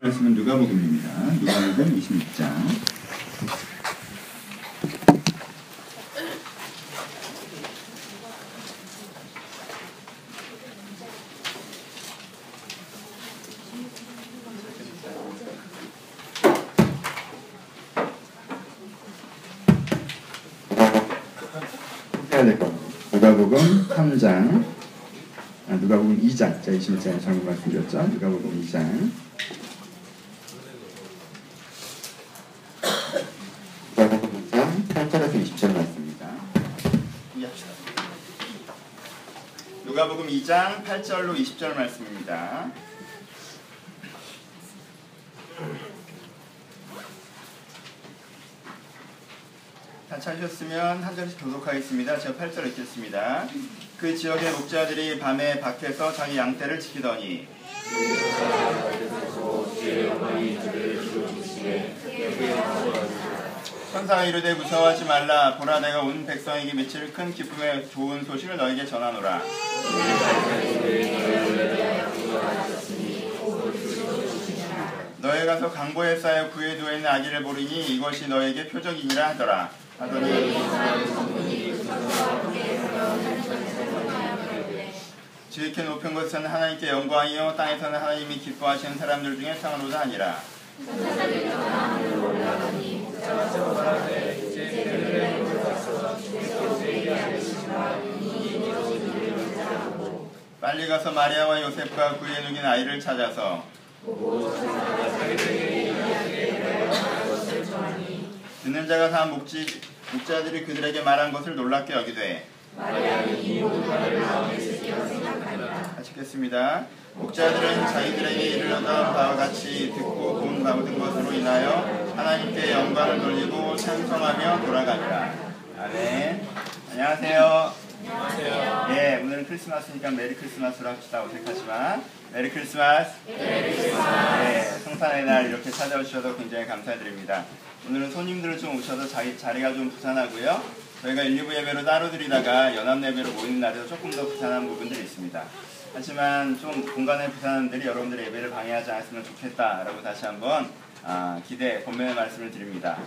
말씀은 누가복음입니다. 누가복음 26장. 해야 될 것 같아요. 누가복음 3장, 누가복음 2장, 제가 26장에 잘못 말씀드렸죠. 누가복음 2장. 누가복음 2장 8절에서 20절 말씀입니다. 이해합시다. 누가복음 2장 8절로 20절 말씀입니다. 다 찾으셨으면 한 절씩 교독하겠습니다. 제가 8절 읽겠습니다. 그 지역의 목자들이 밤에 밖에서 자기 양떼를 지키더니 천사가 이르되 무서워하지 말라. 보라, 내가 온 백성에게 미칠 큰 기쁨의 좋은 소식을 너에게 전하노라. 너희 가서 강보에 쌓여 구에 누워 있는 아기를 보리니 이것이 너에게 표적이니라 하더라. 하더니 지극히 높은 곳은 하나님께 영광이요 땅에서는 하나님이 기뻐하시는 사람들 중에 상으로다 하니라. 빨리 가서 마리아와 요셉과 구에 누긴 아이를 찾아서 듣는 자가 다 목자들이 그들에게 말한 것을 놀랍게 여기되 같이 읽겠습니다. 목자들은 자기들에게 이르렀던 바와 같이 듣고 본 모든 것으로 인하여 하나님께 영광을 돌리고 찬송하며 돌아갑니다. 아멘. 안녕하세요. 안녕하세요. 예, 오늘은 크리스마스니까 메리 크리스마스로 합시다. 어색하지만 메리 크리스마스. 메리 크리스마스. 예, 성탄의 날 이렇게 찾아오셔서 굉장히 감사드립니다. 오늘은 손님들을 좀 오셔서 자리가 좀 부산하고요. 저희가 1, 2부 예배로 따로 드리다가 연합 예배로 모이는 날에서 조금 더 부산한 부분들이 있습니다. 하지만 좀 공간의 부산들이 여러분들의 예배를 방해하지 않았으면 좋겠다라고 다시 한번 기대, 권면의 말씀을 드립니다.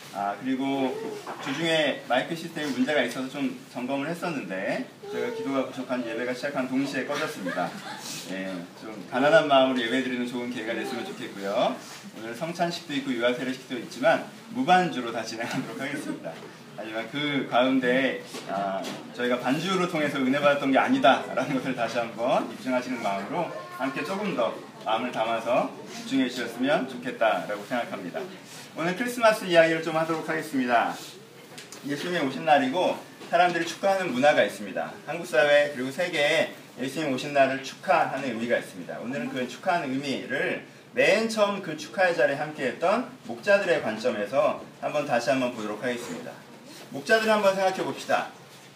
그리고 주중에 마이크 시스템에 문제가 있어서 좀 점검을 했었는데 제가 기도가 부족한 예배가 시작한 동시에 꺼졌습니다. 예, 좀 가난한 마음으로 예배드리는 좋은 기회가 됐으면 좋겠고요. 오늘 성찬식도 있고 유아세례식도 있지만 무반주로 다 진행하도록 하겠습니다. 하지만 그 가운데 저희가 반주로 통해서 은혜 받았던 게 아니다라는 것을 다시 한번 입증하시는 마음으로 함께 조금 더 마음을 담아서 집중해 주셨으면 좋겠다라고 생각합니다. 오늘 크리스마스 이야기를 좀 하도록 하겠습니다. 예수님이 오신 날이고 사람들이 축하하는 문화가 있습니다. 한국 사회 그리고 세계에 예수님 오신 날을 축하하는 의미가 있습니다. 오늘은 그 축하하는 의미를 맨 처음 그 축하의 자리에 함께했던 목자들의 관점에서 다시 한번 보도록 하겠습니다. 목자들을 한번 생각해 봅시다.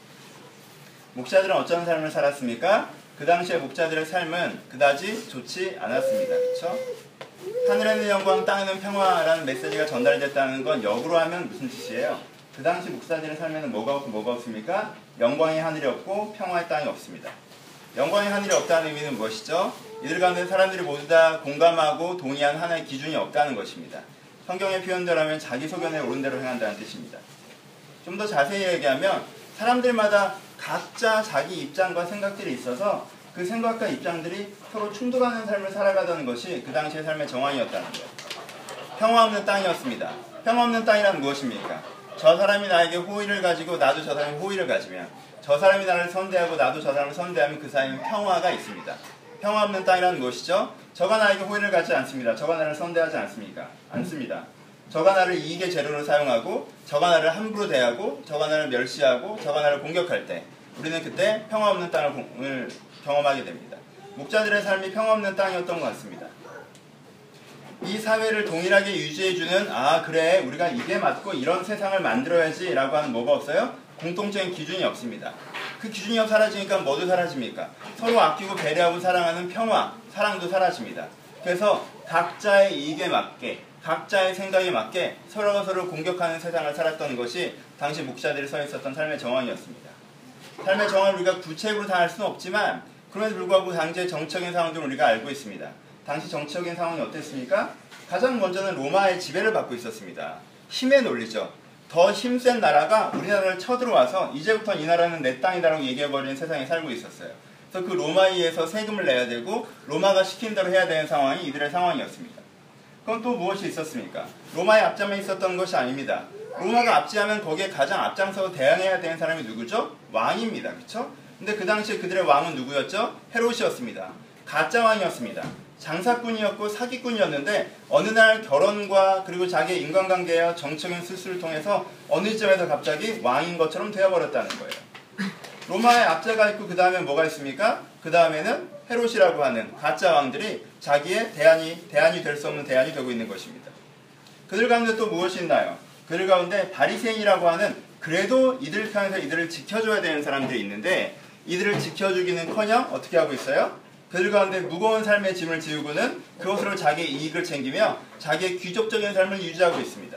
목자들은 어떤 삶을 살았습니까? 그 당시에 목자들의 삶은 그다지 좋지 않았습니다. 그렇죠? 하늘에는 영광, 땅에는 평화라는 메시지가 전달됐다는 건 역으로 하면 무슨 뜻이에요? 그 당시 목사들의 삶에는 뭐가 없고 뭐가 없습니까? 영광의 하늘이 없고 평화의 땅이 없습니다. 영광의 하늘이 없다는 의미는 무엇이죠? 이들 가운데 사람들이 모두 다 공감하고 동의한 하나의 기준이 없다는 것입니다. 성경의 표현대로 하면 자기 소견에 옳은 대로 행한다는 뜻입니다. 좀 더 자세히 얘기하면 사람들마다 각자 자기 입장과 생각들이 있어서 그 생각과 입장들이 서로 충돌하는 삶을 살아가던 것이 그 당시의 삶의 정황이었다는 거예요. 평화 없는 땅이었습니다. 평화 없는 땅이란 무엇입니까? 저 사람이 나에게 호의를 가지고 나도 저 사람이 호의를 가지면, 저 사람이 나를 선대하고 나도 저 사람을 선대하면 그 사이에는 평화가 있습니다. 평화 없는 땅이란 무엇이죠? 저가 나에게 호의를 갖지 않습니다. 저가 나를 선대하지 않습니까? 않습니다. 저가 나를 이익의 재료로 사용하고, 저가 나를 함부로 대하고, 저가 나를 멸시하고, 저가 나를 공격할 때 우리는 그때 평화 없는 땅을 경험하게 됩니다. 목자들의 삶이 평화 없는 땅이었던 것 같습니다. 이 사회를 동일하게 유지해주는 그래 우리가 이게 맞고 이런 세상을 만들어야지 라고 하는 뭐가 없어요? 공통적인 기준이 없습니다. 그 기준이 사라지니까 뭐도 사라집니까? 서로 아끼고 배려하고 사랑하는 평화, 사랑도 사라집니다. 그래서 각자의 이익에 맞게, 각자의 생각에 맞게 서로가 공격하는 세상을 살았던 것이 당시 목자들이 서 있었던 삶의 정황이었습니다. 삶의 정황을 우리가 구체적으로 다 알 수는 없지만 그럼에도 불구하고 당시의 정적인 상황들을 우리가 알고 있습니다. 당시 정치적인 상황이 어땠습니까? 가장 먼저는 로마의 지배를 받고 있었습니다. 힘의 논리죠. 더 힘센 나라가 우리나라를 쳐들어와서 이제부터 이 나라는 내 땅이다라고 얘기해버리는 세상에 살고 있었어요. 그래서 그 로마에 의해서 세금을 내야 되고 로마가 시킨 대로 해야 되는 상황이 이들의 상황이었습니다. 그럼 또 무엇이 있었습니까? 로마의 앞장에 있었던 것이 아닙니다. 로마가 압제하면 거기에 가장 앞장서서 대항해야 되는 사람이 누구죠? 왕입니다. 그렇죠? 근데 그 당시에 그들의 왕은 누구였죠? 헤롯이었습니다. 가짜 왕이었습니다. 장사꾼이었고 사기꾼이었는데 어느 날 결혼과 그리고 자기의 인간관계와 정적인 술수를 통해서 어느 점에서 갑자기 왕인 것처럼 되어버렸다는 거예요. 로마의 압제가 있고 그 다음에 뭐가 있습니까? 그 다음에는 헤롯이라고 하는 가짜 왕들이 자기의 대안이 될 수 없는 대안이 되고 있는 것입니다. 그들 가운데 또 무엇이 있나요? 그들 가운데 바리새인이라고 하는 그래도 이들 편에서 이들을 지켜줘야 되는 사람들이 있는데 이들을 지켜주기는커녕 어떻게 하고 있어요? 그들 가운데 무거운 삶의 짐을 지우고는 그것으로 자기의 이익을 챙기며 자기의 귀족적인 삶을 유지하고 있습니다.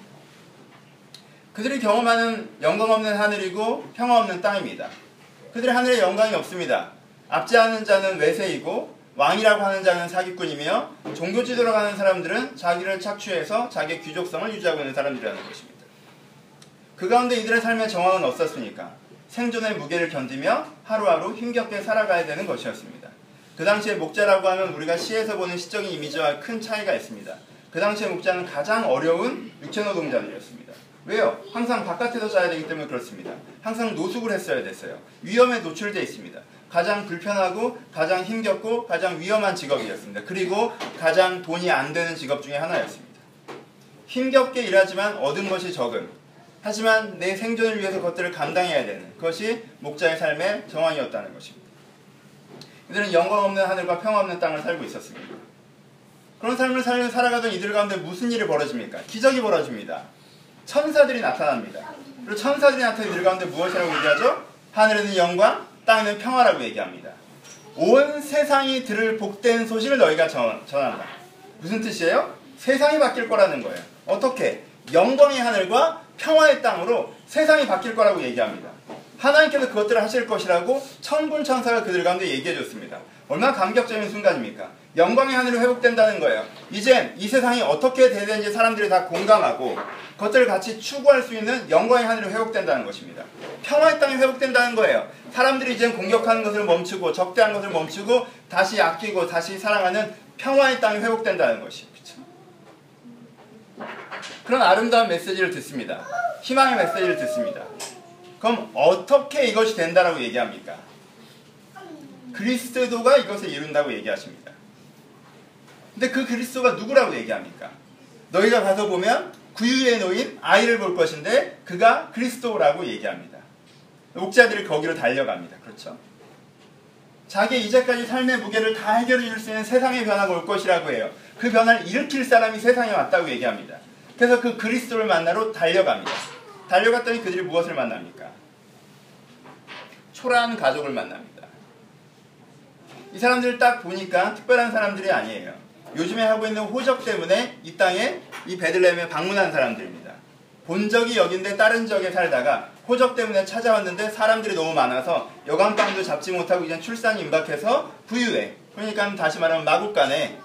그들이 경험하는 영광 없는 하늘이고 평화 없는 땅입니다. 그들의 하늘에 영광이 없습니다. 압제하는 자는 외세이고 왕이라고 하는 자는 사기꾼이며 종교 지도로 가는 사람들은 자기를 착취해서 자기의 귀족성을 유지하고 있는 사람들이라는 것입니다. 그 가운데 이들의 삶의 정황은 어떻습니까? 생존의 무게를 견디며 하루하루 힘겹게 살아가야 되는 것이었습니다. 그 당시에 목자라고 하면 우리가 시에서 보는 시적인 이미지와 큰 차이가 있습니다. 그 당시에 목자는 가장 어려운 육체노동자들이었습니다. 왜요? 항상 바깥에서 자야 되기 때문에 그렇습니다. 항상 노숙을 했어야 됐어요. 위험에 노출되어 있습니다. 가장 불편하고 가장 힘겹고 가장 위험한 직업이었습니다. 그리고 가장 돈이 안 되는 직업 중에 하나였습니다. 힘겹게 일하지만 얻은 것이 적은, 하지만 내 생존을 위해서 그것들을 감당해야 되는 그것이 목자의 삶의 정황이었다는 것입니다. 이들은 영광 없는 하늘과 평화 없는 땅을 살고 있었습니다. 그런 삶을 살아가던 이들 가운데 무슨 일이 벌어집니까? 기적이 벌어집니다. 천사들이 나타납니다. 그리고 천사들이 나타난 이들 가운데 무엇이라고 얘기하죠? 하늘에는 영광, 땅에는 평화라고 얘기합니다. 온 세상이 들을 복된 소식을 너희가 전한다. 무슨 뜻이에요? 세상이 바뀔 거라는 거예요. 어떻게? 영광의 하늘과 평화의 땅으로 세상이 바뀔 거라고 얘기합니다. 하나님께서 그것들을 하실 것이라고 천군 천사가 그들 가운데 얘기해 줬습니다. 얼마나 감격적인 순간입니까? 영광의 하늘이 회복된다는 거예요. 이젠 이 세상이 어떻게 돼야 되는지 사람들이 다 공감하고 그것들을 같이 추구할 수 있는 영광의 하늘이 회복된다는 것입니다. 평화의 땅이 회복된다는 거예요. 사람들이 이젠 공격하는 것을 멈추고 적대한 것을 멈추고 다시 아끼고 다시 사랑하는 평화의 땅이 회복된다는 것이죠. 그렇죠? 그런 아름다운 메시지를 듣습니다. 희망의 메시지를 듣습니다. 그럼 어떻게 이것이 된다라고 얘기합니까? 그리스도가 이것을 이룬다고 얘기하십니다. 근데 그 그리스도가 누구라고 얘기합니까? 너희가 가서 보면 구유에 놓인 아이를 볼 것인데 그가 그리스도라고 얘기합니다. 목자들이 거기로 달려갑니다. 그렇죠? 자기의 이제까지 삶의 무게를 다 해결해 줄 수 있는 세상의 변화가 올 것이라고 해요. 그 변화를 일으킬 사람이 세상에 왔다고 얘기합니다. 그래서 그 그리스도를 만나러 달려갑니다. 달려갔더니 그들이 무엇을 만납니까? 초라한 가족을 만납니다. 이 사람들을 딱 보니까 특별한 사람들이 아니에요. 요즘에 하고 있는 호적 때문에 이 땅에 이 베들레헴에 방문한 사람들입니다. 본 적이 여긴데 다른 지역에 살다가 호적 때문에 찾아왔는데 사람들이 너무 많아서 여간방도 잡지 못하고 이제 출산이 임박해서 부유해. 그러니까 다시 말하면 마국간에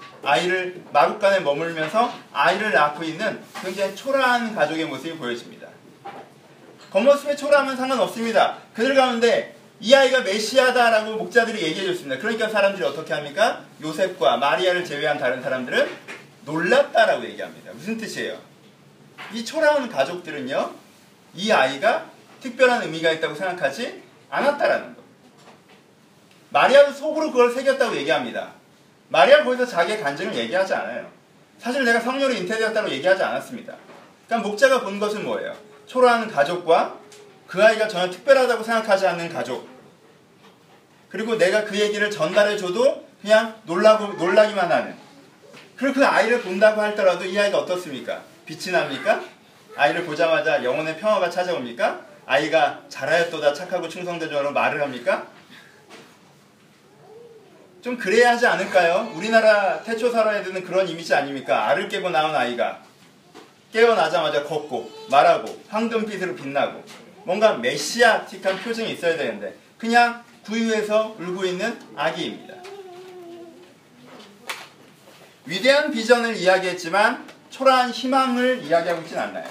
머물면서 아이를 낳고 있는 굉장히 초라한 가족의 모습이 보여집니다. 겉모습에 초라하면 상관없습니다. 그들 가운데 이 아이가 메시아다라고 목자들이 얘기해 줬습니다. 그러니까 사람들이 어떻게 합니까? 요셉과 마리아를 제외한 다른 사람들은 놀랐다라고 얘기합니다. 무슨 뜻이에요? 이 초라한 가족들은요, 이 아이가 특별한 의미가 있다고 생각하지 않았다라는 것. 마리아도 속으로 그걸 새겼다고 얘기합니다. 마리아가 거기서 자기의 간증을 얘기하지 않아요. 사실 내가 성녀로 잉태되었다고 얘기하지 않았습니다. 그러니까 목자가 본 것은 뭐예요? 초라한 가족과 그 아이가 전혀 특별하다고 생각하지 않는 가족, 그리고 내가 그 얘기를 전달해줘도 그냥 놀라기만 하는, 그리고 그 아이를 본다고 할더라도 이 아이가 어떻습니까? 빛이 납니까? 아이를 보자마자 영혼의 평화가 찾아옵니까? 아이가 잘하였도다 착하고 충성되죠라고 말을 합니까? 좀 그래야 하지 않을까요? 우리나라 태초사라에드는 그런 이미지 아닙니까? 알을 깨고 나온 아이가 깨어나자마자 걷고 말하고 황금빛으로 빛나고 뭔가 메시아틱한 표정이 있어야 되는데 그냥 구유에서 울고 있는 아기입니다. 위대한 비전을 이야기했지만 초라한 희망을 이야기하고 있진 않나요?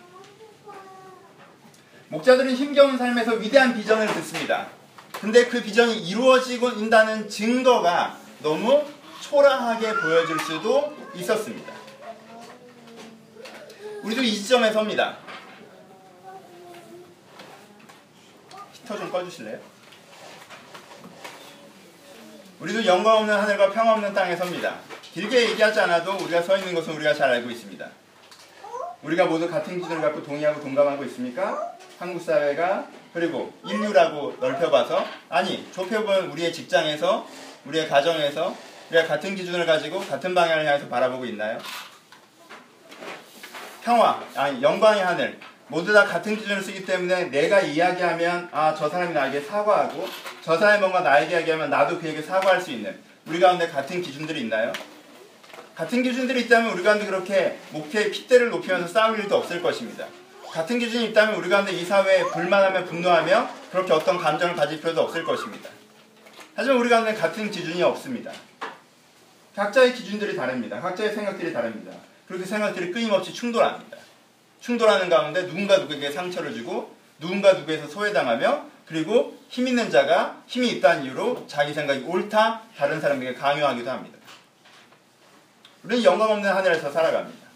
목자들은 힘겨운 삶에서 위대한 비전을 듣습니다. 근데 그 비전이 이루어지고 있다는 증거가 너무 초라하게 보여질 수도 있었습니다. 우리도 이 지점에 섭니다. 히터 좀 꺼주실래요? 우리도 영광 없는 하늘과 평화 없는 땅에 섭니다. 길게 얘기하지 않아도 우리가 서 있는 것은 우리가 잘 알고 있습니다. 우리가 모두 같은 기준을 갖고 동의하고 동감하고 있습니까? 한국 사회가, 그리고 인류라고 넓혀봐서, 아니 좁혀보면 우리의 직장에서, 우리의 가정에서 우리가 같은 기준을 가지고 같은 방향을 향해서 바라보고 있나요? 평화, 아니 영광의 하늘, 모두 다 같은 기준을 쓰기 때문에 내가 이야기하면 저 사람이 나에게 사과하고, 저 사람이 뭔가 나에게 이야기하면 나도 그에게 사과할 수 있는, 우리 가운데 같은 기준들이 있나요? 같은 기준들이 있다면 우리 가운데 그렇게 목회의 핏대를 높이면서 싸울 일도 없을 것입니다. 같은 기준이 있다면 우리 가운데 이 사회에 불만하며 분노하며 그렇게 어떤 감정을 가질 필요도 없을 것입니다. 하지만 우리 가운데 같은 기준이 없습니다. 각자의 기준들이 다릅니다. 각자의 생각들이 다릅니다. 그렇게 생각들이 끊임없이 충돌합니다. 충돌하는 가운데 누군가 누구에게 상처를 주고, 누군가 누구에서 소외당하며, 그리고 힘 있는 자가 힘이 있다는 이유로 자기 생각이 옳다, 다른 사람에게 강요하기도 합니다. 우리는 영광 없는 하늘에서 살아갑니다.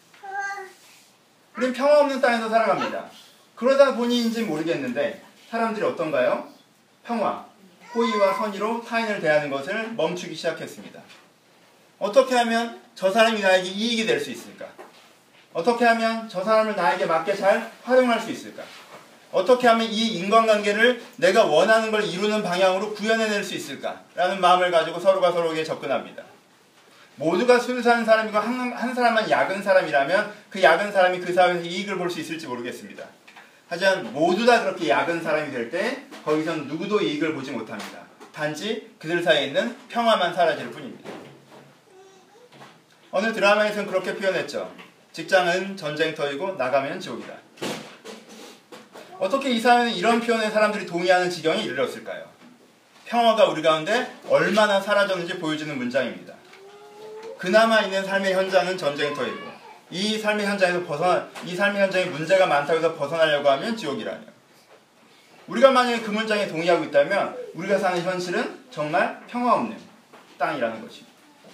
우리는 평화 없는 땅에서 살아갑니다. 그러다 보니인지 모르겠는데 사람들이 어떤가요? 평화, 호의와 선의로 타인을 대하는 것을 멈추기 시작했습니다. 어떻게 하면 저 사람이 나에게 이익이 될 수 있을까? 어떻게 하면 저 사람을 나에게 맞게 잘 활용할 수 있을까? 어떻게 하면 이 인간관계를 내가 원하는 걸 이루는 방향으로 구현해낼 수 있을까? 라는 마음을 가지고 서로가 서로에게 접근합니다. 모두가 순수한 사람이고 한 사람만 약은 사람이라면 그 약은 사람이 그 사회에서 이익을 볼 수 있을지 모르겠습니다. 하지만 모두 다 그렇게 약은 사람이 될 때 거기선 누구도 이익을 보지 못합니다. 단지 그들 사이에 있는 평화만 사라질 뿐입니다. 어느 드라마에서는 그렇게 표현했죠. 직장은 전쟁터이고 나가면 지옥이다. 어떻게 이 사회는 이런 표현에 사람들이 동의하는 지경에 이르렀을까요? 평화가 우리 가운데 얼마나 사라졌는지 보여주는 문장입니다. 그나마 있는 삶의 현장은 전쟁터이고, 이 삶의 현장에 문제가 많다고 해서 벗어나려고 하면 지옥이라뇨. 우리가 만약에 그 문장에 동의하고 있다면 우리가 사는 현실은 정말 평화 없는 땅이라는 것입니다.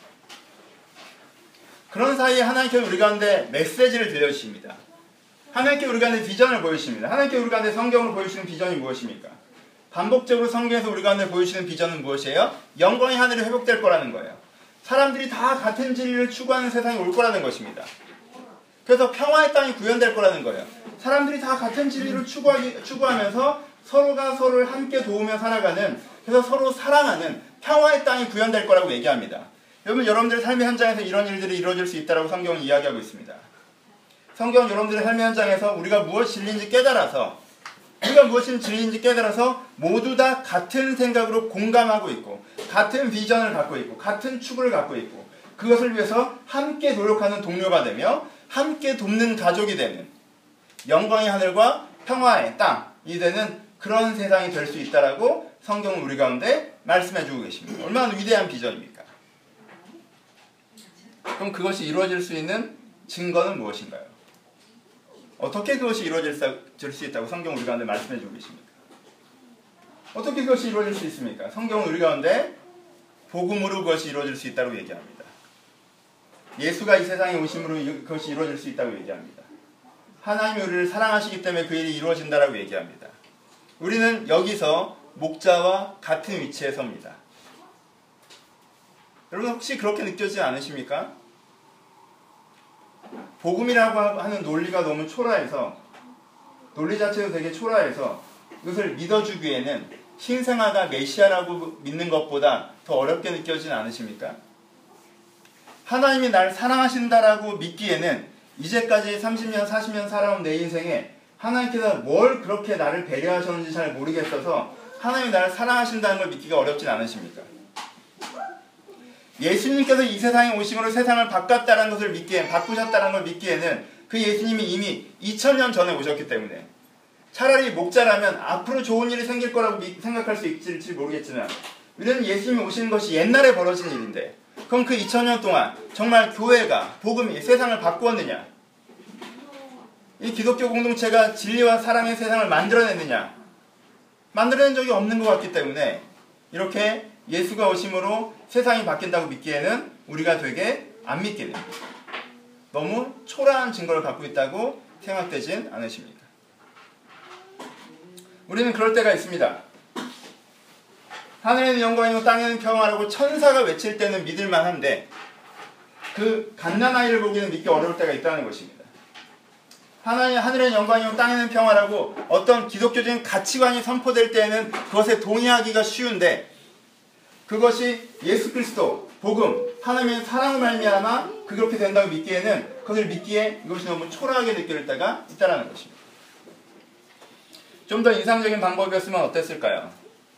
그런 사이에 하나님께서 우리 가운데 메시지를 들려주십니다. 하나님께 우리 가운데 비전을 보여주십니다. 하나님께 우리 가운데 성경으로 보여주시는 비전이 무엇입니까? 반복적으로 성경에서 우리 가운데 보여주시는 비전은 무엇이에요? 영광의 하늘이 회복될 거라는 거예요. 사람들이 다 같은 진리를 추구하는 세상이 올 거라는 것입니다. 그래서 평화의 땅이 구현될 거라는 거예요. 사람들이 다 같은 진리를 추구하면서 서로가 서로를 함께 도우며 살아가는, 그래서 서로 사랑하는 평화의 땅이 구현될 거라고 얘기합니다. 여러분들의 삶의 현장에서 이런 일들이 이루어질 수 있다고 성경은 이야기하고 있습니다. 성경은 여러분들의 삶의 현장에서 우리가 무엇이 진리인지 깨달아서 모두 다 같은 생각으로 공감하고 있고, 같은 비전을 갖고 있고, 같은 추구를 갖고 있고, 그것을 위해서 함께 노력하는 동료가 되며 함께 돕는 가족이 되는, 영광의 하늘과 평화의 땅이 되는 그런 세상이 될 수 있다라고 성경은 우리 가운데 말씀해주고 계십니다. 얼마나 위대한 비전입니까? 그럼 그것이 이루어질 수 있는 증거는 무엇인가요? 어떻게 그것이 이루어질 수 있다고 성경은 우리 가운데 말씀해주고 계십니까? 어떻게 그것이 이루어질 수 있습니까? 성경은 우리 가운데 복음으로 그것이 이루어질 수 있다고 얘기합니다. 예수가 이 세상에 오심으로 그것이 이루어질 수 있다고 얘기합니다. 하나님이 우리를 사랑하시기 때문에 그 일이 이루어진다라고 얘기합니다. 우리는 여기서 목자와 같은 위치에 섭니다. 여러분 혹시 그렇게 느껴지지 않으십니까? 복음이라고 하는 논리가 너무 초라해서, 논리 자체도 되게 초라해서 이것을 믿어주기에는 신생아가 메시아라고 믿는 것보다 더 어렵게 느껴지지 않으십니까? 하나님이 날 사랑하신다라고 믿기에는 이제까지 30년, 40년 살아온 내 인생에 하나님께서 뭘 그렇게 나를 배려하셨는지 잘 모르겠어서 하나님이 나를 사랑하신다는 걸 믿기가 어렵진 않으십니까? 예수님께서 이 세상에 오심으로 세상을 바꾸셨다는 걸 믿기에는 그 예수님이 이미 2000년 전에 오셨기 때문에, 차라리 목자라면 앞으로 좋은 일이 생길 거라고 생각할 수 있을지 모르겠지만, 우리는 예수님이 오시는 것이 옛날에 벌어진 일인데 그럼 그 2000년 동안 정말 교회가, 복음이 세상을 바꾸었느냐? 이 기독교 공동체가 진리와 사랑의 세상을 만들어냈느냐? 만들어낸 적이 없는 것 같기 때문에 이렇게 예수가 오심으로 세상이 바뀐다고 믿기에는 우리가 되게 안 믿게 됩니다. 너무 초라한 증거를 갖고 있다고 생각되진 않으십니까? 우리는 그럴 때가 있습니다. 하늘에는 영광이고 땅에는 평화라고 천사가 외칠 때는 믿을만 한데 그 갓난아이를 보기는 믿기 어려울 때가 있다는 것입니다. 하늘에는 영광이고 땅에는 평화라고 어떤 기독교적인 가치관이 선포될 때에는 그것에 동의하기가 쉬운데 그것이 예수 그리스도, 복음, 하나님의 사랑을 말미암아 그렇게 된다고 믿기에는 그것을 믿기에 이것이 너무 초라하게 느껴질 때가 있다는 것입니다. 좀 더 인상적인 방법이었으면 어땠을까요?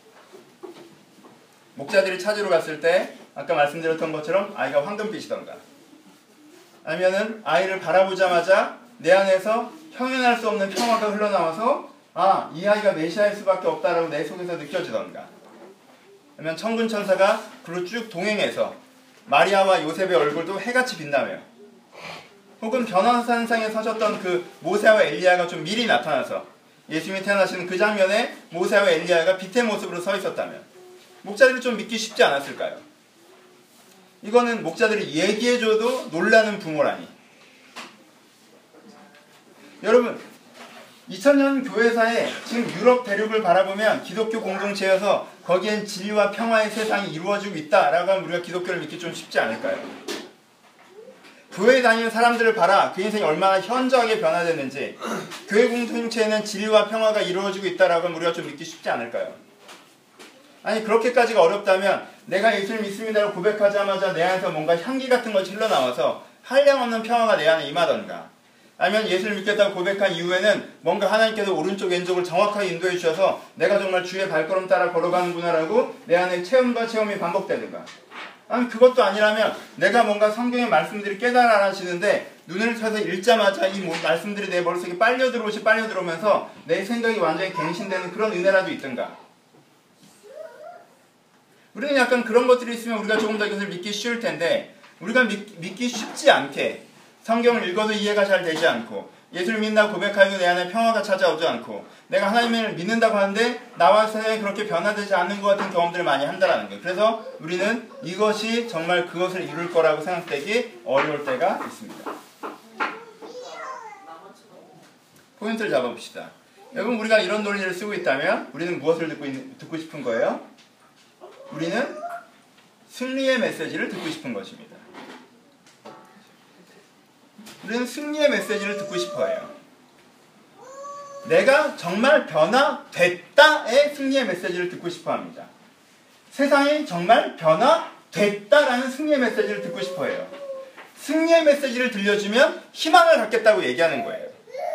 목자들이 찾으러 갔을 때 아까 말씀드렸던 것처럼 아이가 황금빛이던가 아니면은 아이를 바라보자마자 내 안에서 형용할 수 없는 평화가 흘러나와서 아, 이 아이가 메시아일 수밖에 없다라고 내 속에서 느껴지던가 아니면 천군 천사가 그로 쭉 동행해서 마리아와 요셉의 얼굴도 해같이 빛나며 혹은 변화산상에 서셨던 그 모세와 엘리야가 좀 미리 나타나서 예수님이 태어나시는 그 장면에 모세와 엘리야가 빛의 모습으로 서 있었다면 목자들이 좀 믿기 쉽지 않았을까요? 이거는 목자들이 얘기해줘도 놀라는 부모라니. 여러분 2000년 교회사에 지금 유럽 대륙을 바라보면 기독교 공동체여서 거기엔 진리와 평화의 세상이 이루어지고 있다라고 하면 우리가 기독교를 믿기 좀 쉽지 않을까요? 교회에 다니는 사람들을 봐라. 그 인생이 얼마나 현저하게 변화됐는지 교회 공동체에는 진리와 평화가 이루어지고 있다라고 하면 우리가 좀 믿기 쉽지 않을까요? 아니 그렇게까지가 어렵다면 내가 예수를 믿습니다라고 고백하자마자 내 안에서 뭔가 향기 같은 것이 흘러나와서 한량없는 평화가 내 안에 임하던가 아니면 예수를 믿겠다고 고백한 이후에는 뭔가 하나님께서 오른쪽 왼쪽을 정확하게 인도해 주셔서 내가 정말 주의 발걸음 따라 걸어가는구나라고 내 안에 체험과 체험이 반복되는가 아니 그것도 아니라면 내가 뭔가 성경의 말씀들이 깨달아 하시는데 눈을 펴서 읽자마자 이 말씀들이 내 머릿속에 빨려 들어오면서 내 생각이 완전히 갱신되는 그런 은혜라도 있던가 우리는 약간 그런 것들이 있으면 우리가 조금 더 이것을 믿기 쉬울 텐데 우리가 믿기 쉽지 않게 성경을 읽어도 이해가 잘 되지 않고 예수를 믿는다고 고백하여도 내 안에 평화가 찾아오지 않고 내가 하나님을 믿는다고 하는데 나와 세상이 그렇게 변화되지 않는 것 같은 경험들을 많이 한다는 거예요. 그래서 우리는 이것이 정말 그것을 이룰 거라고 생각되기 어려울 때가 있습니다. 포인트를 잡아봅시다. 여러분 우리가 이런 논리를 쓰고 있다면 우리는 무엇을 듣고 싶은 거예요? 우리는 승리의 메시지를 듣고 싶은 것입니다. 우리는 승리의 메시지를 듣고 싶어해요. 내가 정말 변화됐다의 승리의 메시지를 듣고 싶어합니다. 세상이 정말 변화됐다라는 승리의 메시지를 듣고 싶어해요. 승리의 메시지를 들려주면 희망을 갖겠다고 얘기하는 거예요.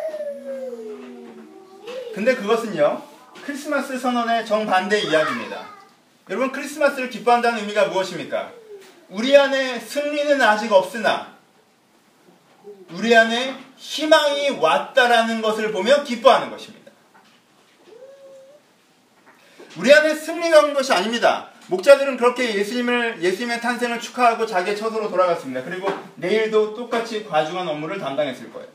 근데 그것은요 크리스마스 선언의 정반대의 이야기입니다. 여러분 크리스마스를 기뻐한다는 의미가 무엇입니까? 우리 안에 승리는 아직 없으나 우리 안에 희망이 왔다라는 것을 보며 기뻐하는 것입니다. 우리 안에 승리가 온 것이 아닙니다. 목자들은 그렇게 예수님의 탄생을 축하하고 자기의 처소로 돌아갔습니다. 그리고 내일도 똑같이 과중한 업무를 담당했을 거예요.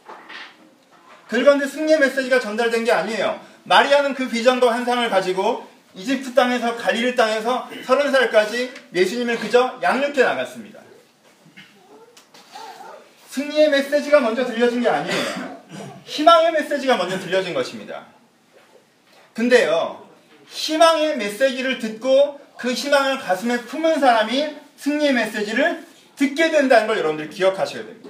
그런데 승리의 메시지가 전달된 게 아니에요. 마리아는 그 비전과 환상을 가지고 이집트 땅에서 갈릴리 땅에서 30살까지 예수님을 그저 양육해 나갔습니다. 승리의 메시지가 먼저 들려진 게 아니에요. 희망의 메시지가 먼저 들려진 것입니다. 근데요, 희망의 메시지를 듣고 그 희망을 가슴에 품은 사람이 승리의 메시지를 듣게 된다는 걸 여러분들이 기억하셔야 됩니다.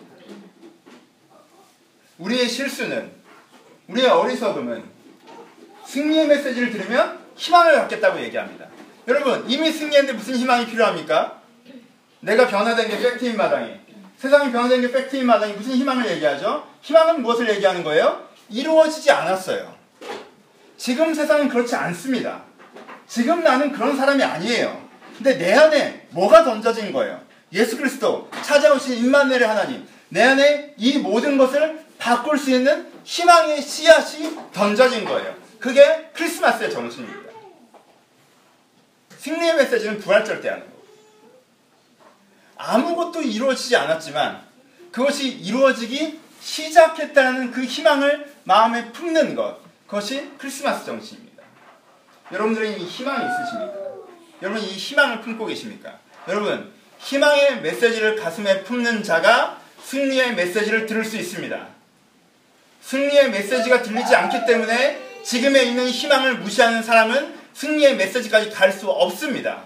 우리의 실수는, 우리의 어리석음은 승리의 메시지를 들으면 희망을 갖겠다고 얘기합니다. 여러분, 이미 승리했는데 무슨 희망이 필요합니까? 내가 변화된 게 팩트인 마당에, 세상이 변화된 게 팩트인 마당에 무슨 희망을 얘기하죠? 희망은 무엇을 얘기하는 거예요? 이루어지지 않았어요. 지금 세상은 그렇지 않습니다. 지금 나는 그런 사람이 아니에요. 근데 내 안에 뭐가 던져진 거예요? 예수 그리스도, 찾아오신 임마누엘의 하나님, 내 안에 이 모든 것을 바꿀 수 있는 희망의 씨앗이 던져진 거예요. 그게 크리스마스의 정신입니다. 승리의 메시지는 부활절 때 하는 거예요. 아무것도 이루어지지 않았지만 그것이 이루어지기 시작했다는 그 희망을 마음에 품는 것, 그것이 크리스마스 정신입니다. 여러분들은 이 희망이 있으십니까? 여러분 이 희망을 품고 계십니까? 여러분, 희망의 메시지를 가슴에 품는 자가 승리의 메시지를 들을 수 있습니다. 승리의 메시지가 들리지 않기 때문에 지금에 있는 희망을 무시하는 사람은 승리의 메시지까지 갈 수 없습니다.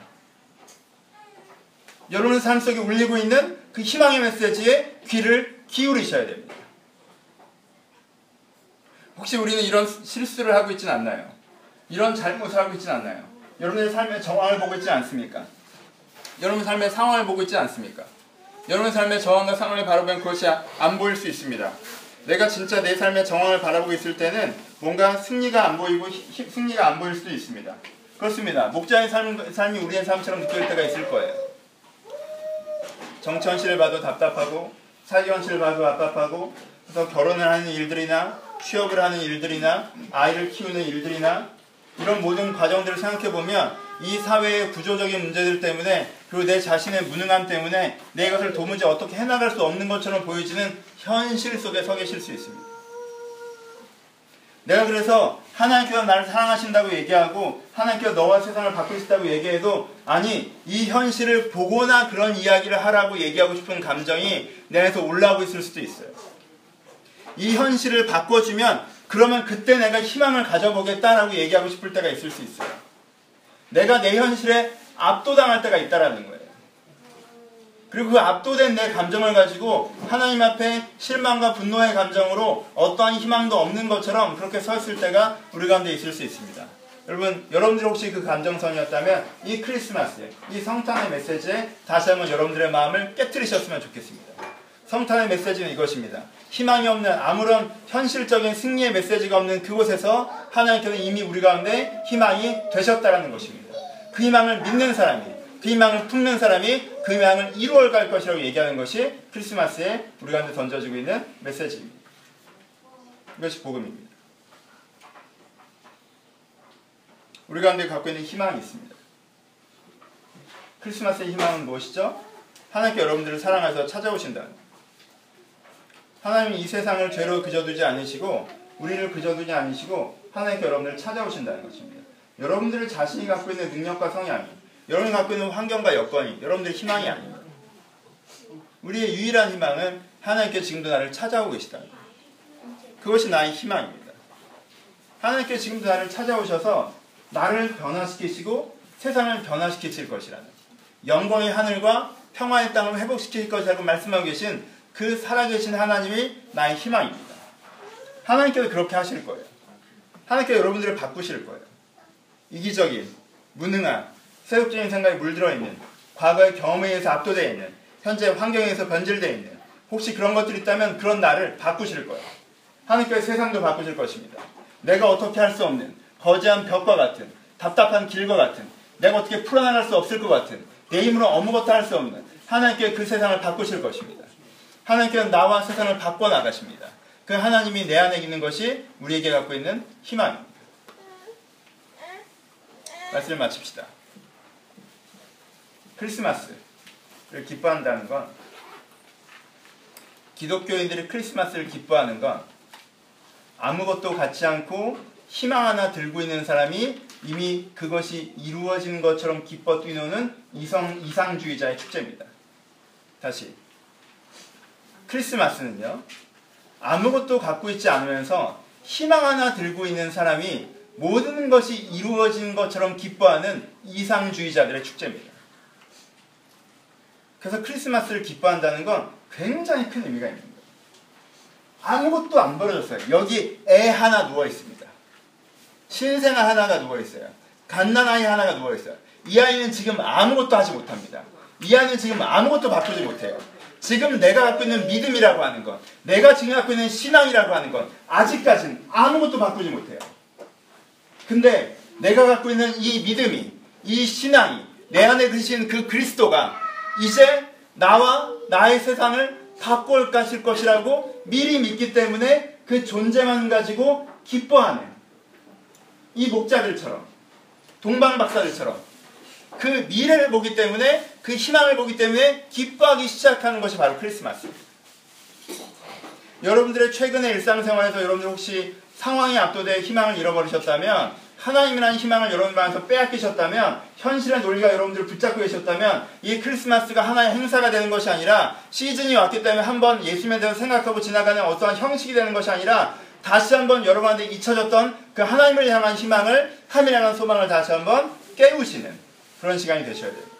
여러분의 삶 속에 울리고 있는 그 희망의 메시지에 귀를 기울이셔야 됩니다. 혹시 우리는 이런 실수를 하고 있지는 않나요? 이런 잘못을 하고 있지는 않나요? 여러분의 삶의 정황을 보고 있지 않습니까? 여러분의 삶의 상황을 보고 있지 않습니까? 여러분의 삶의 정황과 상황을 바라보면 그것이 안 보일 수 있습니다. 내가 진짜 내 삶의 정황을 바라보고 있을 때는 뭔가 승리가 안 보이고 승리가 안 보일 수도 있습니다. 그렇습니다. 목자의 삶이 우리의 삶처럼 느껴질 때가 있을 거예요. 정치 현실을 봐도 답답하고 사회 현실을 봐도 답답하고 그래서 결혼을 하는 일들이나 취업을 하는 일들이나 아이를 키우는 일들이나 이런 모든 과정들을 생각해보면 이 사회의 구조적인 문제들 때문에 그리고 내 자신의 무능함 때문에 내 이것을 도무지 어떻게 해나갈 수 없는 것처럼 보여지는 현실 속에 서 계실 수 있습니다. 내가 그래서 하나님께서 나를 사랑하신다고 얘기하고 하나님께서 너와 세상을 바꾸시다고 얘기해도 아니 이 현실을 보거나 그런 이야기를 하라고 얘기하고 싶은 감정이 내 안에서 올라오고 있을 수도 있어요. 이 현실을 바꿔주면 그러면 그때 내가 희망을 가져보겠다라고 얘기하고 싶을 때가 있을 수 있어요. 내가 내 현실에 압도당할 때가 있다라는 거예요. 그리고 그 압도된 내 감정을 가지고 하나님 앞에 실망과 분노의 감정으로 어떠한 희망도 없는 것처럼 그렇게 서 있을 때가 우리 가운데 있을 수 있습니다. 여러분들이 혹시 그 감정선이었다면 이 크리스마스에, 이 성탄의 메시지에 다시 한번 여러분들의 마음을 깨트리셨으면 좋겠습니다. 성탄의 메시지는 이것입니다. 희망이 없는 아무런 현실적인 승리의 메시지가 없는 그곳에서 하나님께서 이미 우리 가운데 희망이 되셨다는 것입니다. 그 희망을 믿는 사람이, 그 희망을 품는 사람이 그 희망을 이루어갈 것이라고 얘기하는 것이 크리스마스에 우리 가운데 던져지고 있는 메시지입니다. 이것이 복음입니다. 우리 가운데 갖고 있는 희망이 있습니다. 크리스마스의 희망은 무엇이죠? 하나님께 여러분들을 사랑해서 찾아오신다는 것. 하나님이 이 세상을 죄로 그져두지 않으시고 우리를 그져두지 않으시고 하나님께 여러분들을 찾아오신다는 것입니다. 여러분들 자신이 갖고 있는 능력과 성향이, 여러분이 갖고 있는 환경과 여건이 여러분들의 희망이 아닙니다. 우리의 유일한 희망은 하나님께 지금도 나를 찾아오고 계시다는 것. 그것이 나의 희망입니다. 하나님께 지금도 나를 찾아오셔서 나를 변화시키시고 세상을 변화시키실 것이라는 영광의 하늘과 평화의 땅을 회복시킬 것이라고 말씀하고 계신 그 살아계신 하나님이 나의 희망입니다. 하나님께서 그렇게 하실 거예요. 하나님께서 여러분들을 바꾸실 거예요. 이기적인, 무능한, 세속적인 생각에 물들어 있는, 과거의 경험에 의해서 압도되어 있는, 현재 환경에 의해서 변질되어 있는 혹시 그런 것들이 있다면 그런 나를 바꾸실 거예요. 하나님께서 세상도 바꾸실 것입니다. 내가 어떻게 할 수 없는 거대한 벽과 같은, 답답한 길과 같은, 내가 어떻게 풀어나갈 수 없을 것 같은, 내 힘으로 아무것도 할 수 없는 하나님께서 그 세상을 바꾸실 것입니다. 하나님께서 나와 세상을 바꿔나가십니다. 그 하나님이 내 안에 있는 것이 우리에게 갖고 있는 희망입니다. 말씀을 마칩시다. 크리스마스를 기뻐한다는 건, 기독교인들이 크리스마스를 기뻐하는 건 아무것도 갖지 않고 희망 하나 들고 있는 사람이 이미 그것이 이루어진 것처럼 기뻐 뛰노는 이상주의자의 축제입니다. 다시, 크리스마스는요, 아무것도 갖고 있지 않으면서 희망 하나 들고 있는 사람이 모든 것이 이루어진 것처럼 기뻐하는 이상주의자들의 축제입니다. 그래서 크리스마스를 기뻐한다는 건 굉장히 큰 의미가 있는 거예요. 아무것도 안 벌어졌어요. 여기 애 하나 누워있습니다. 신생아 하나가 누워있어요. 갓난아이 하나가 누워있어요. 이 아이는 지금 아무것도 하지 못합니다. 이 아이는 지금 아무것도 바꾸지 못해요. 지금 내가 갖고 있는 믿음이라고 하는 것, 내가 지금 갖고 있는 신앙이라고 하는 것, 아직까지는 아무것도 바꾸지 못해요. 근데 내가 갖고 있는 이 믿음이, 이 신앙이, 내 안에 드신 그 그리스도가 이제 나와 나의 세상을 바꿔가실 것이라고 미리 믿기 때문에 그 존재만 가지고 기뻐하는 이 목자들처럼, 동방박사들처럼 그 미래를 보기 때문에, 그 희망을 보기 때문에 기뻐하기 시작하는 것이 바로 크리스마스입니다. 여러분들의 최근의 일상생활에서 여러분들 혹시 상황이 압도돼 희망을 잃어버리셨다면, 하나님이라는 희망을 여러분 안에서 빼앗기셨다면, 현실의 논리가 여러분들을 붙잡고 계셨다면, 이 크리스마스가 하나의 행사가 되는 것이 아니라 시즌이 왔기 때문에 한번 예수님에 대해서 생각하고 지나가는 어떠한 형식이 되는 것이 아니라 다시 한번 여러분한테 잊혀졌던 그 하나님을 향한 희망을, 하나님을 향한 소망을 다시 한번 깨우시는 그런 시간이 되셔야 됩니다.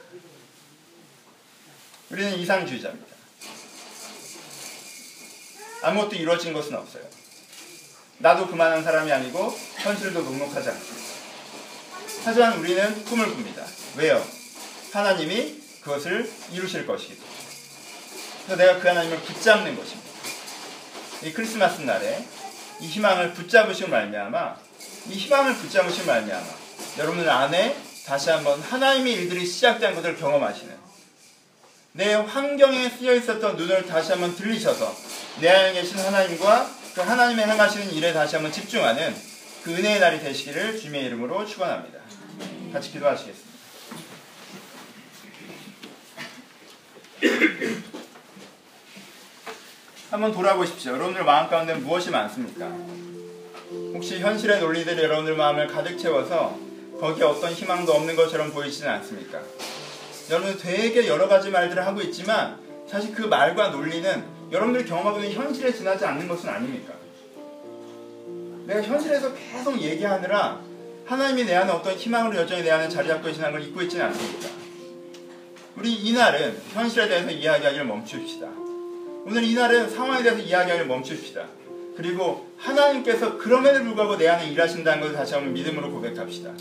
우리는 이상주의자입니다. 아무것도 이루어진 것은 없어요. 나도 그만한 사람이 아니고 현실도 녹록하지 않습니다. 하지만 우리는 꿈을 꿉니다. 왜요? 하나님이 그것을 이루실 것이기 때문에. 그래서 내가 그 하나님을 붙잡는 것입니다. 이 크리스마스 날에 이 희망을 붙잡으시고 말미암아, 이 희망을 붙잡으시고 말미암아 여러분들 안에 다시 한번 하나님의 일들이 시작된 것을 경험하시는, 내 환경에 쓰여 있었던 눈을 다시 한번 들리셔서 내 안에 계신 하나님과 그 하나님의 행하시는 일에 다시 한번 집중하는 그 은혜의 날이 되시기를 주님의 이름으로 축원합니다. 같이 기도하시겠습니다. 한번 돌아보십시오. 여러분들 마음 가운데 무엇이 많습니까? 혹시 현실의 논리들이 여러분들 마음을 가득 채워서 거기에 어떤 희망도 없는 것처럼 보이지는 않습니까? 여러분 되게 여러 가지 말들을 하고 있지만 사실 그 말과 논리는 여러분들이 경험하고 있는 현실에 지나지 않는 것은 아닙니까? 내가 현실에서 계속 얘기하느라 하나님이 내 안에 어떤 희망으로 여전히 내 안에 자리 잡고 계시는 걸 잊고 있지는 않습니까? 우리 이날은 현실에 대해서 이야기하기를 멈춥시다. 오늘 이날은 상황에 대해서 이야기하기를 멈춥시다. 그리고 하나님께서 그럼에도 불구하고 내 안에 일하신다는 것을 다시 한번 믿음으로 고백합시다.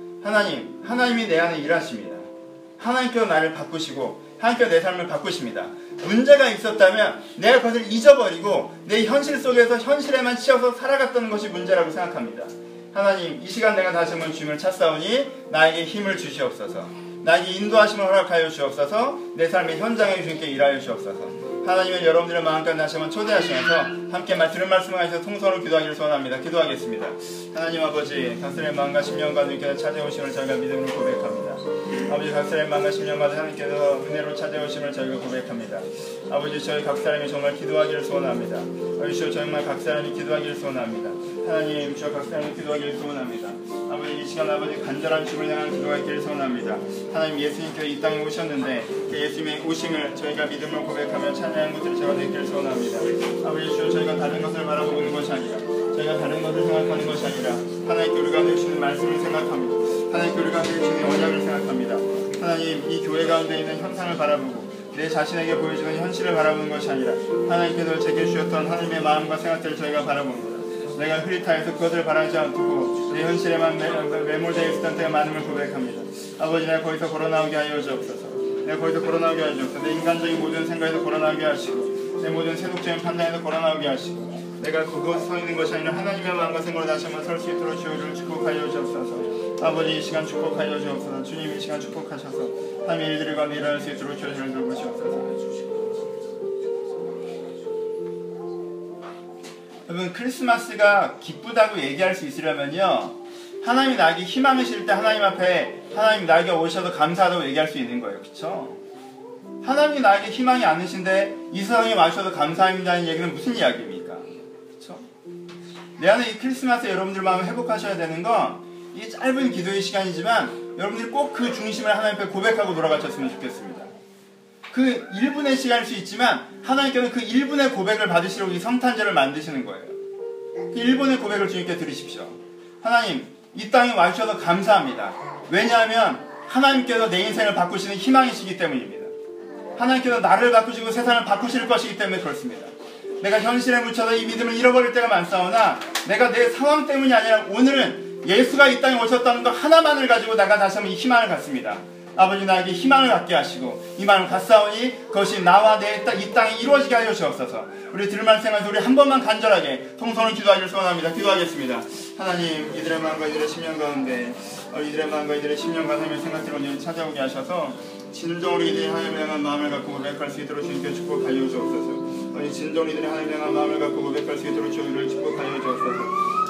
하나님이 내 안에 일하십니다. 하나님께서 나를 바꾸시고 하나님께서 내 삶을 바꾸십니다. 문제가 있었다면 내가 그것을 잊어버리고 내 현실 속에서 현실에만 치여서 살아갔다는 것이 문제라고 생각합니다. 하나님, 이 시간 내가 다시 한번 주님을 찾사오니 나에게 힘을 주시옵소서. 나에게 인도하심을 허락하여 주옵소서. 내 삶의 현장에 주님께 일하여 주옵소서. 하나님은 여러분들의 마음까지 다시 한번 초대하시면서 함께 들은 말씀을 하셔서 통성으로 기도하기를 소원합니다. 기도하겠습니다. 하나님 아버지, 각설의 마음과 심령과 주님께서 찾아오심을 저희가 믿음으로 고백합니다. 아버지, 각설의 마음과 심령과 하나님께서 은혜로 찾아오심을 저희가 고백합니다. 아버지, 저희 각 사람이 정말 기도하기를 소원합니다. 아버지, 주여 정말 각 사람이 기도하기를 소원합니다. 하나님, 주여 각 사람이 기도하기를 소원합니다. 아버지, 이 시간 아버지 간절한 주를 향한 기도가 있기를 소원합니다. 하나님, 예수님께서 이 땅에 오셨는데 그 예수님의 오심을 저희가 믿음으로 고백하며 찬양하는 것을 제가 되기를 소원합니다. 아버지, 주여 저희가 다른 것을 바라보는 것이 아니라, 저희가 다른 것을 생각하는 것이 아니라 하나님께 우리가 내주시는 말씀을 생각합니다. 하나님께 우리가 내주시는 언약을 생각합니다. 하나님, 이 교회 가운데 있는 현상을 바라보고 내 자신에게 보여주는 현실을 바라보는 것이 아니라 하나님께서 제게 주셨던 하나님의 마음과 생각들을 저희가 바라봅니다. 내가 흐릿하여서 그것을 바라지 않고 내 현실에만 매몰되어 있었던 때가 많음을 고백합니다. 아버지, 내가 거기서 걸어나오게 하여 주옵소서. 내가 거기서 걸어나오게 하여 주옵소서. 내 인간적인 모든 생각에서 걸어나오게 하시고 내 모든 세속적인 판단에서 걸어나오게 하시고 내가 그곳에 서 있는 것이 아니라 하나님의 마음과 생각으로 다시 한번 설 수 있도록 주여를 축복하여 주옵소서. 아버지, 이 시간 축복하여 주옵소서. 주님, 이 시간 축복하셔서 하나님의 일들과 일할 수 있도록 주여를 돌보시옵소서. 여러분, 크리스마스가 기쁘다고 얘기할 수 있으려면요, 하나님이 나에게 희망을 실 때 하나님 앞에 하나님 나에게 오셔서 감사하다고 얘기할 수 있는 거예요. 그렇죠? 하나님이 나에게 희망이 않으신데 이 세상에 와주셔서 감사합니다는 얘기는 무슨 이야기입니까? 그렇죠? 내 안에 이 크리스마스 여러분들 마음을 회복하셔야 되는 건 이 짧은 기도의 시간이지만 여러분들이 꼭 그 중심을 하나님 앞에 고백하고 돌아가셨으면 좋겠습니다. 그 1분의 시간일 수 있지만 하나님께서는 그 1분의 고백을 받으시려고 이 성탄절을 만드시는 거예요. 그 1분의 고백을 주님께 드리십시오. 하나님, 이 땅에 와주셔서 감사합니다. 왜냐하면 하나님께서 내 인생을 바꾸시는 희망이시기 때문입니다. 하나님께서 나를 바꾸시고 세상을 바꾸실 것이기 때문에 그렇습니다. 내가 현실에 묻혀서 이 믿음을 잃어버릴 때가 많사오나 내가 내 상황 때문이 아니라 오늘은 예수가 이 땅에 오셨다는 것 하나만을 가지고 내가 다시 한번 이 희망을 갖습니다. 아버지, 나에게 희망을 갖게 하시고 이 마음을 갖사오니 그것이 나와 이 땅에 이루어지게 하여 주옵소서. 우리 들을 말씀에서 우리 한 번만 간절하게 통성을 기도하기를 소원합니다. 기도하겠습니다. 하나님, 이들의 마음과 이들의 심령 가운데 이들의 마음과 이들의 심령과 하나님의 생각들을 찾아오게 하셔서 진정으로 이들이 하나님을 향한 마음을 갖고 고백할 수 있도록 주님께 축복하여 주옵소서. 진정으로 이들이 하나님을 향한 마음을 갖고 고백할 수 있도록 주님을 축복하여 주옵소서.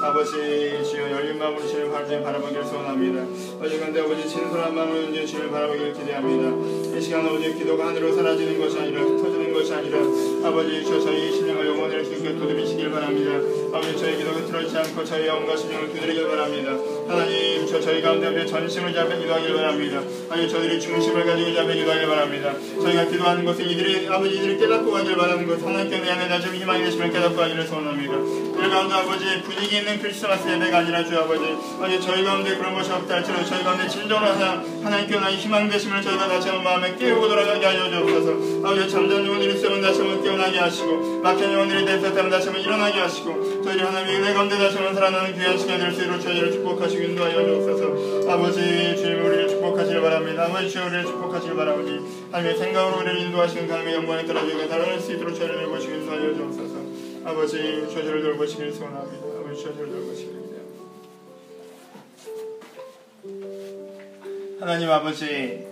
아버지 주여 열린 마음으로 주님을 바라보기를 소원합니다. 어지간데 아버지 진솔한 마음으로 주님을 바라보기를 기대합니다. 이 시간 아버지 기도가 하늘로 사라지는 것이 아니라 흩어지는 것이 아니라 아버지 주여 저희 신령과 영혼을 주님께 두드리시길 바랍니다. 아버지 저희 기도가 틀어지지 않고 저희 영혼과 신령을 두드리길 바랍니다. 하나님 저희 가운데 전심을 잡아 기도하길 바랍니다. 아니 저희들이 중심을 가지고 잡아 기도하길 바랍니다. 저희가 기도하는 것은 이들이 깨닫고 가길 바라는 것, 하나님께 내 안에 나좀 희망이 되심을 깨닫고 가기를 소원합니다. 이 가운데 아버지 분위기 있는 크리스마스 예배가 아니라 주 아버지 저희 가운데 그런 것이 없다 할지라도 저희 가운데 진정으로 하나님께 나의 희망 되심을 저희가 다시 한번 마음에 깨우고 돌아가게 하여 주옵소서. 아버지 잠자는 영혼들이 있으면 다시 한번 깨어나게 하시고 막힌 영혼들이 됐다면 다시 한번 일어나게 하시고 저희들이 하나님의 은혜 가운데 다시 한번 살아나는 귀한 시간이 될 수 있도록 저희를 축복하시고 인도하여 주옵소서. 아버지 주님 우리를 축복하시길 바랍니다. 아버지 주여 우리를 축복하시길 바라오니 하나님의 생각으로 우리를 인도하시는 하나님의 영광에 따라 저희가 달아날 수 있도록 저희를 돌보시고 인도하여 주옵소서. 아버지 저희를 돌보시길 소원합니다. 아버지 저희를 돌보시길 기대합니다. 하나님 아버지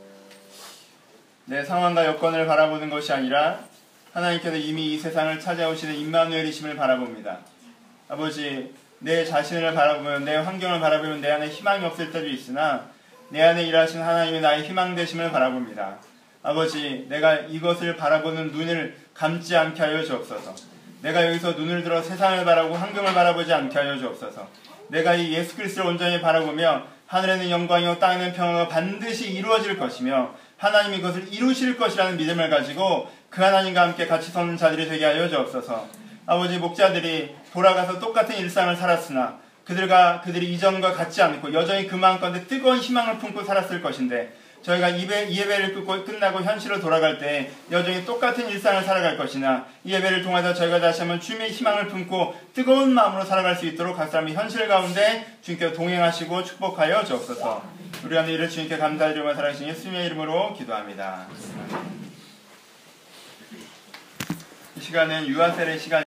내 상황과 여건을 바라보는 것이 아니라 하나님께서 이미 이 세상을 찾아오시는 임마누엘이심을 바라봅니다. 아버지 내 자신을 바라보면 내 환경을 바라보면 내 안에 희망이 없을 때도 있으나 내 안에 일하신 하나님의 나의 희망 되심을 바라봅니다. 아버지 내가 이것을 바라보는 눈을 감지 않게 하여 주옵소서. 내가 여기서 눈을 들어 세상을 바라보고 환경을 바라보지 않게 하여 주옵소서. 내가 이 예수 그리스도를 온전히 바라보며 하늘에는 영광이요 땅에는 평화가 반드시 이루어질 것이며 하나님이 그것을 이루실 것이라는 믿음을 가지고 그 하나님과 함께 같이 서는 자들이 되게 하여 주옵소서. 아버지 목자들이 돌아가서 똑같은 일상을 살았으나 그들이 이전과 같지 않고 여전히 그 마음가운데 뜨거운 희망을 품고 살았을 것인데 저희가 이 예배를 끝나고 현실로 돌아갈 때 여전히 똑같은 일상을 살아갈 것이나 이 예배를 통해서 저희가 다시 한번 주님의 희망을 품고 뜨거운 마음으로 살아갈 수 있도록 각 사람이 현실 가운데 주님께 동행하시고 축복하여 주옵소서. 우리 안에 이를 주님께 감사드리며 살아계신 예수님의 이름으로 기도합니다. 이 시간은 유아셀의 시간